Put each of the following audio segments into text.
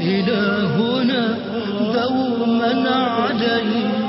إلهنا دوما عليه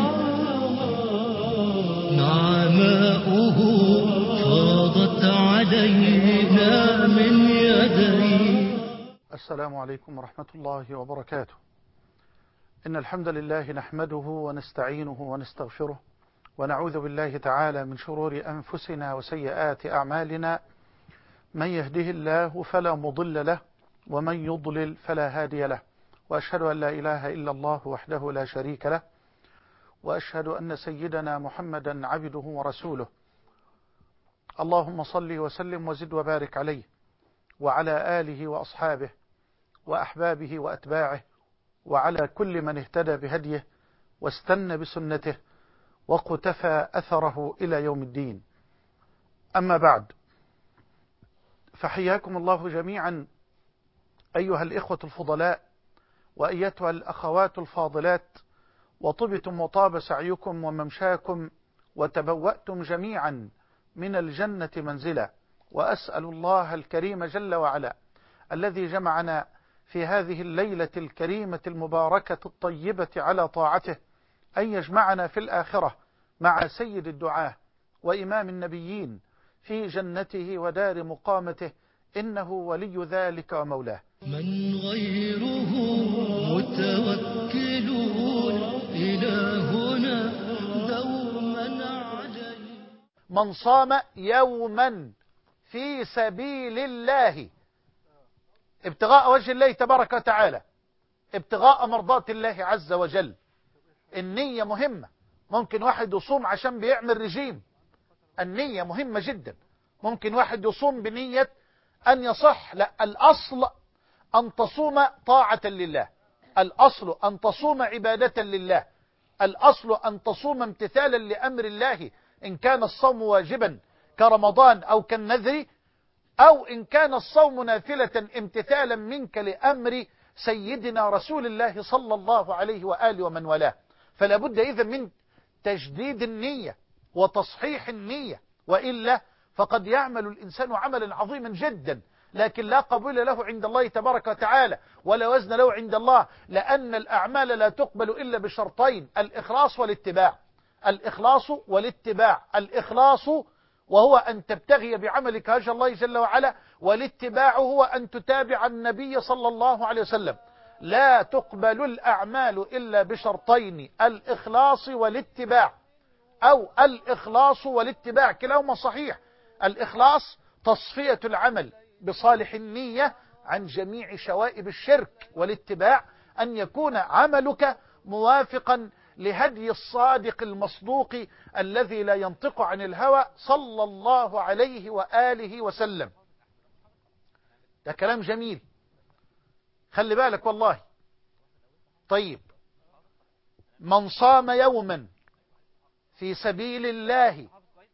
نعماؤه فاضت علينا من يديه. السلام عليكم ورحمة الله وبركاته. إن الحمد لله نحمده ونستعينه ونستغفره ونعوذ بالله تعالى من شرور أنفسنا وسيئات أعمالنا. من يهده الله فلا مضل له ومن يضلل فلا هادي له، وأشهد أن لا إله إلا الله وحده لا شريك له، وأشهد أن سيدنا محمدا عبده ورسوله. اللهم صل وسلم وزد وبارك عليه وعلى آله وأصحابه وأحبابه وأتباعه وعلى كل من اهتدى بهديه واستنى بسنته وقتفى أثره إلى يوم الدين. أما بعد، فحياكم الله جميعا أيها الإخوة الفضلاء وأيتها الأخوات الفاضلات، وطبتم وطاب سعيكم وممشاكم وتبوأتم جميعا من الجنة منزلا. وأسأل الله الكريم جل وعلا الذي جمعنا في هذه الليلة الكريمة المباركة الطيبة على طاعته أن يجمعنا في الآخرة مع سيد الدعاة وإمام النبيين في جنته ودار مقامته، إنه ولي ذلك ومولاه. من غيره متوكلون إلهنا دوما عليه. من صام يوما في سبيل الله ابتغاء وجه الله تبارك وتعالى، ابتغاء مرضات الله عز وجل. النية مهمة. ممكن واحد يصوم عشان بيعمل رجيم، النية مهمة جدا. ممكن واحد يصوم بنية أن يصح، لا، الأصل أن تصوم طاعة لله، الأصل أن تصوم عبادة لله، الأصل أن تصوم امتثالا لأمر الله، إن كان الصوم واجبا كرمضان أو كالنذر، أو إن كان الصوم نافلة امتثالا منك لأمر سيدنا رسول الله صلى الله عليه وآله ومن والاه. فلا بد إذن من تجديد النية وتصحيح النية، وإلا فقد يعمل الإنسان عملا عظيما جدا لكن لا قبول له عند الله تبارك وتعالى ولا وزن له عند الله، لأن الأعمال لا تقبل إلا بشرطين: الإخلاص والاتباع. الإخلاص والاتباع. الإخلاص وهو أن تبتغي بعملك وجه الله جل وعلا، والاتباع هو أن تتابع النبي صلى الله عليه وسلم. لا تقبل الأعمال إلا بشرطين: الإخلاص والاتباع، أو الإخلاص والاتباع كلاهما صحيح. الإخلاص تصفية العمل بصالح النية عن جميع شوائب الشرك، والاتباع أن يكون عملك موافقا لهدي الصادق المصدوق الذي لا ينطق عن الهوى صلى الله عليه وآله وسلم. ده كلام جميل، خلي بالك والله. طيب، من صام يوما في سبيل الله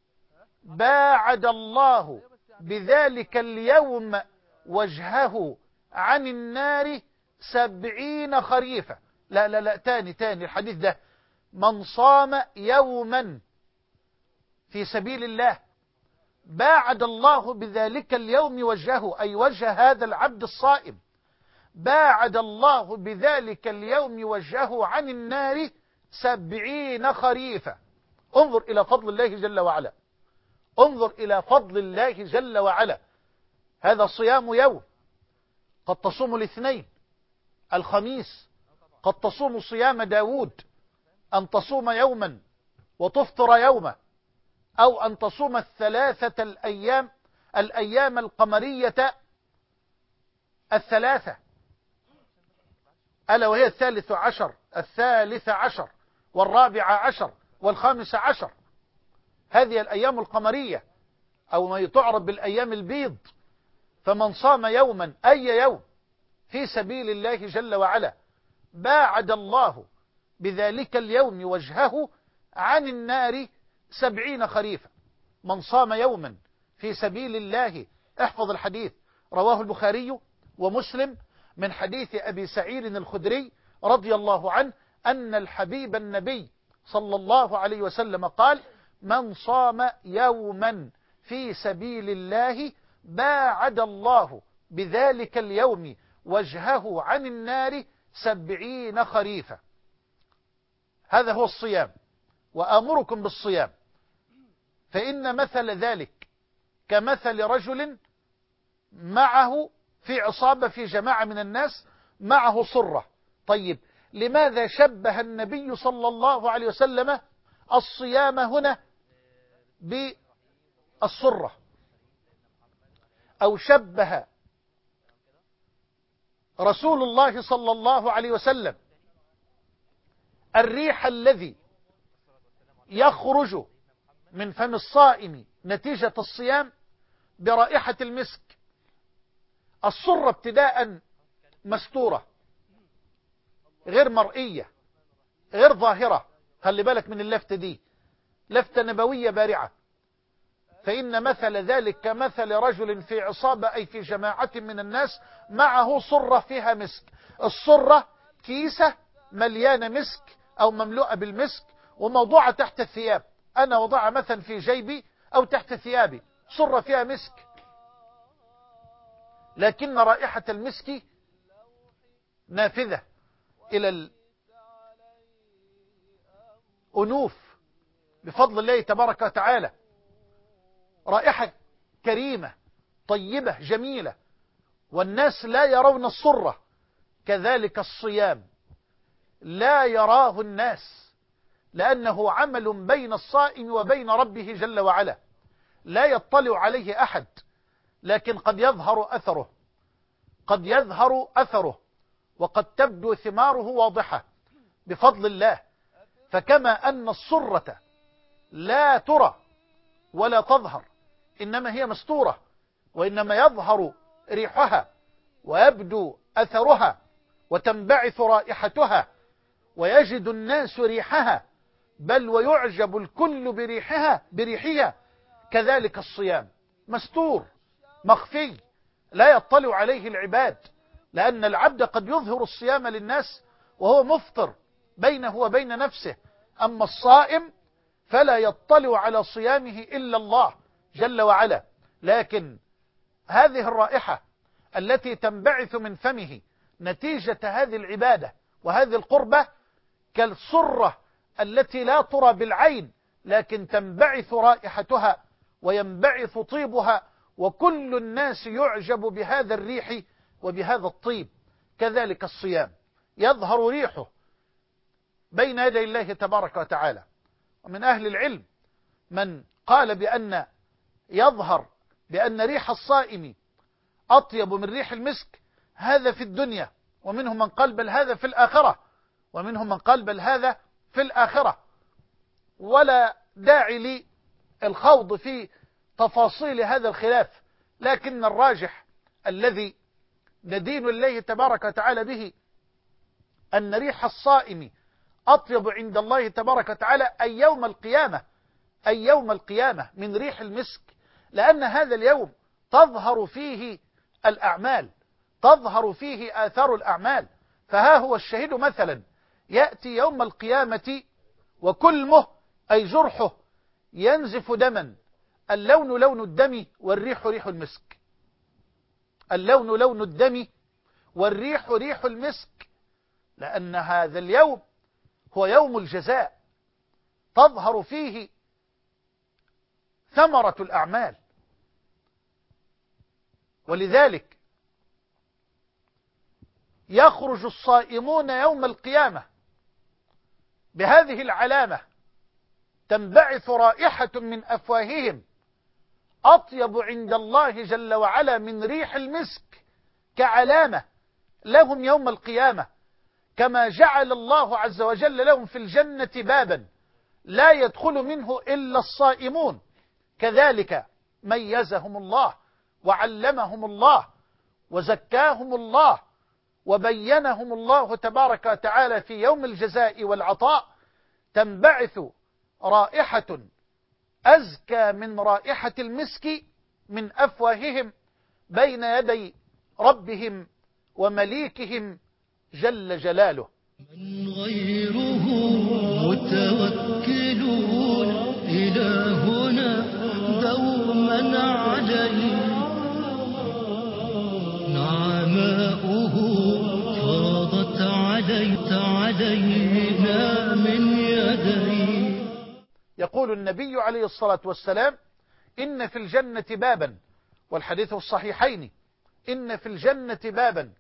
باعد الله بذلك اليوم وجهه عن النار 70 خريفا. لا لا لا، تاني الحديث ده. من صام يوما في سبيل الله باعد الله بذلك اليوم وجهه، أي وجه هذا العبد الصائم، باعد الله بذلك اليوم وجهه عن النار 70 خريفا. انظر إلى فضل الله جل وعلا، انظر إلى فضل الله جل وعلا. هذا صيام يوم، قد تصوم الاثنين الخميس، قد تصوم صيام داود، أن تصوم يوما وتفطر يوما، أو أن تصوم الثلاثة الأيام القمرية الثلاثة، ألا وهي الثالث عشر والرابع عشر والخامس عشر. هذه الأيام القمرية، أو ما تعرف بالأيام البيض. فمن صام يوما، أي يوم، في سبيل الله جل وعلا باعد الله بذلك اليوم وجهه عن النار 70 خريفا. من صام يوما في سبيل الله، احفظ الحديث، رواه البخاري ومسلم من حديث أبي سعيد الخدري رضي الله عنه أن الحبيب النبي صلى الله عليه وسلم قال: من صام يوما في سبيل الله باعد الله بذلك اليوم وجهه عن النار 70 خريفا. هذا هو الصيام، وآمركم بالصيام، فإن مثل ذلك كمثل رجل معه في عصابة في جماعة من الناس معه صرة. طيب لماذا شبه النبي صلى الله عليه وسلم الصيام هنا بالصرة، أو شبه رسول الله صلى الله عليه وسلم الريح الذي يخرج من فم الصائم نتيجة الصيام برائحة المسك؟ الصرة ابتداء مستورة، غير مرئية، غير ظاهرة. خلي بالك من اللفتة دي، لفتة نبوية بارعة. فإن مثل ذلك كمثل رجل في عصابة، أي في جماعة من الناس، معه صرة فيها مسك. الصرة كيسة مليانة مسك أو مملوءة بالمسك وموضوعة تحت الثياب. أنا وضعها مثلا في جيبي أو تحت ثيابي، صرة فيها مسك، لكن رائحة المسك نافذة إلى الأنوف بفضل الله تبارك وتعالى. رائحة كريمة طيبة جميلة، والناس لا يرون الصرة. كذلك الصيام لا يراه الناس، لأنه عمل بين الصائم وبين ربه جل وعلا، لا يطلع عليه أحد، لكن قد يظهر أثره، قد يظهر أثره، وقد تبدو ثماره واضحة بفضل الله. فكما أن الصرة لا ترى ولا تظهر، إنما هي مستورة، وإنما يظهر ريحها ويبدو أثرها وتنبعث رائحتها ويجد الناس ريحها، بل ويعجب الكل بريحها. كذلك الصيام مستور مخفي لا يطلع عليه العباد، لأن العبد قد يظهر الصيام للناس وهو مفطر بينه وبين نفسه، أما الصائم فلا يطلع على صيامه إلا الله جل وعلا. لكن هذه الرائحة التي تنبعث من فمه نتيجة هذه العبادة وهذه القربة كالصرة التي لا ترى بالعين، لكن تنبعث رائحتها وينبعث طيبها، وكل الناس يعجب بهذا الريح وبهذا الطيب. كذلك الصيام يظهر ريحه بين يدي الله تبارك وتعالى. ومن أهل العلم من قال بأن يظهر بأن ريح الصائم أطيب من ريح المسك، هذا في الدنيا، ومنهم من قال بل هذا في الآخرة، ومنهم من قال بل هذا في الآخرة. ولا داعي للخوض في تفاصيل هذا الخلاف، لكن الراجح الذي ندين الله تبارك وتعالى به أن ريح الصائم أطيب عند الله تبارك وتعالى أي يوم القيامة من ريح المسك، لأن هذا اليوم تظهر فيه الأعمال، تظهر فيه آثار الأعمال. فها هو الشهيد مثلا يأتي يوم القيامة وكلمه أي جرحه ينزف دما، اللون لون الدم والريح ريح المسك، اللون لون الدم والريح ريح المسك، لأن هذا اليوم هو يوم الجزاء، تظهر فيه ثمرة الأعمال. ولذلك يخرج الصائمون يوم القيامة بهذه العلامة، تنبعث رائحة من أفواههم أطيب عند الله جل وعلا من ريح المسك، كعلامة لهم يوم القيامة، كما جعل الله عز وجل لهم في الجنة بابا لا يدخل منه إلا الصائمون. كذلك ميزهم الله وعلمهم الله وزكاهم الله وبينهم الله تبارك وتعالى في يوم الجزاء والعطاء، تنبعث رائحة أزكى من رائحة المسك من أفواههم بين يدي ربهم ومليكهم جل جلاله. من غيره متوكلون إلهنا دوما عليه، نعماؤه عليت علينا من يدي. يقول النبي عليه الصلاة والسلام: إن في الجنة بابا، والحديث الصحيحين: إن في الجنة بابا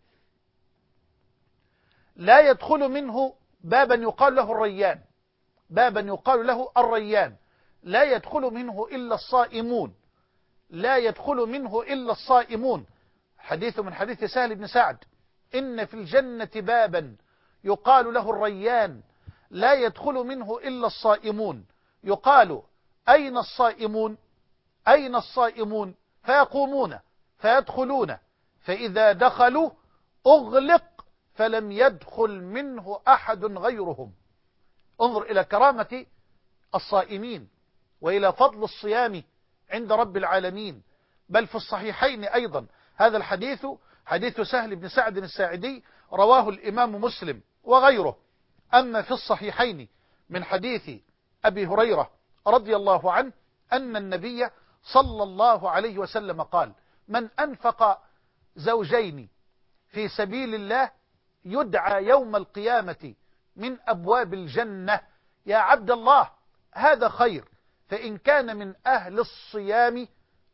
لا يدخل منه، بابا يقال له الريان، بابا يقال له الريان لا يدخل منه إلا الصائمون، لا يدخل منه إلا الصائمون. حديث من حديث سهل بن سعد: إن في الجنة بابا يقال له الريان لا يدخل منه إلا الصائمون. يقال: أين الصائمون؟ أين الصائمون؟ فيقومون فيدخلون، فإذا دخلوا أغلق فلم يدخل منه أحد غيرهم. انظر إلى كرامة الصائمين وإلى فضل الصيام عند رب العالمين. بل في الصحيحين أيضا هذا الحديث، حديث سهل بن سعد الساعدي، رواه الإمام مسلم وغيره. أما في الصحيحين من حديث أبي هريرة رضي الله عنه أن النبي صلى الله عليه وسلم قال: من أنفق زوجين في سبيل الله يدعى يوم القيامة من أبواب الجنة. يا عبد الله، هذا خير. فإن كان من أهل الصيام،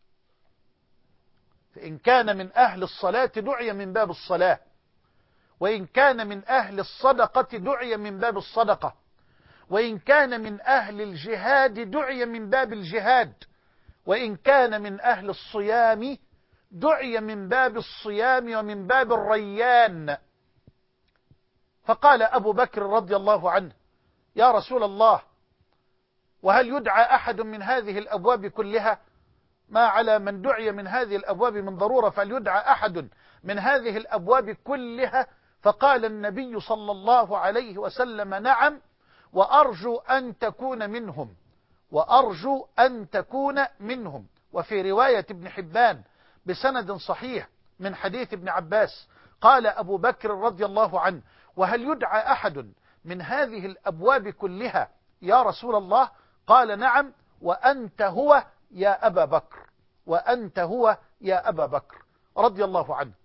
فإن كان من أهل الصلاة دعي من باب الصلاة، وإن كان من أهل الصدقة دعي من باب الصدقة، وإن كان من أهل الجهاد دعي من باب الجهاد، وإن كان من أهل الصيام دعي من باب الصيام ومن باب الريان. فقال أبو بكر رضي الله عنه: يا رسول الله، وهل يدعى أحد من هذه الأبواب كلها؟ ما على من دعي من هذه الأبواب من ضرورة، فليدعى أحد من هذه الأبواب كلها. فقال النبي صلى الله عليه وسلم: نعم، وأرجو أن تكون منهم، وأرجو أن تكون منهم. وفي رواية ابن حبان بسند صحيح من حديث ابن عباس قال أبو بكر رضي الله عنه: وهل يدعى أحد من هذه الأبواب كلها يا رسول الله؟ قال: نعم، وأنت هو يا أبا بكر، وأنت هو يا أبا بكر رضي الله عنه.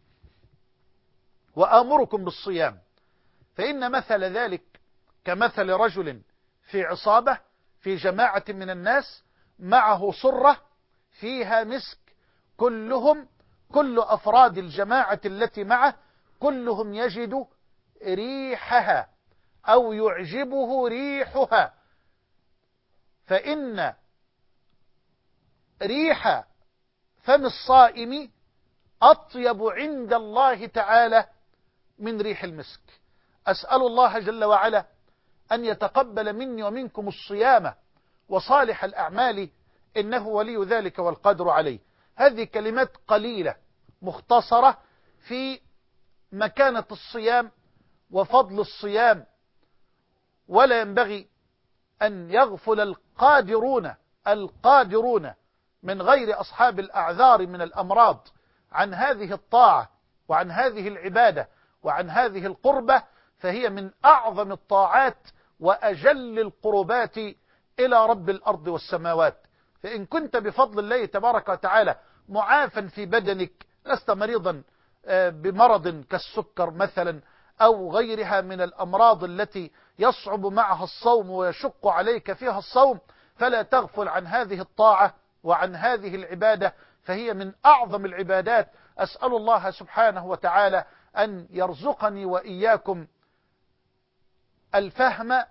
وآمركم بالصيام، فإن مثل ذلك كمثل رجل في عصابة في جماعة من الناس معه صرة فيها مسك، كل أفراد الجماعة التي معه كلهم يجد ريحها أو يعجبه ريحها، فإن ريح فم الصائم أطيب عند الله تعالى من ريح المسك. أسأل الله جل وعلا أن يتقبل مني ومنكم الصيام وصالح الأعمال، إنه ولي ذلك والقادر عليه. هذه كلمات قليلة مختصرة في مكانة الصيام وفضل الصيام، ولا ينبغي أن يغفل القادرون من غير أصحاب الأعذار من الأمراض عن هذه الطاعة وعن هذه العبادة وعن هذه القربة، فهي من أعظم الطاعات وأجل القربات إلى رب الأرض والسماوات. فإن كنت بفضل الله تبارك وتعالى معافا في بدنك، لست مريضا بمرض كالسكر مثلا أو غيرها من الأمراض التي يصعب معها الصوم ويشق عليك فيها الصوم، فلا تغفل عن هذه الطاعة وعن هذه العبادة، فهي من أعظم العبادات. أسأل الله سبحانه وتعالى أن يرزقني وإياكم الفهم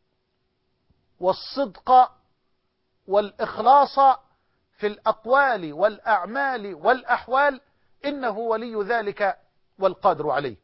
والصدق والإخلاص في الأقوال والأعمال والأحوال، إنه ولي ذلك والقادر عليه.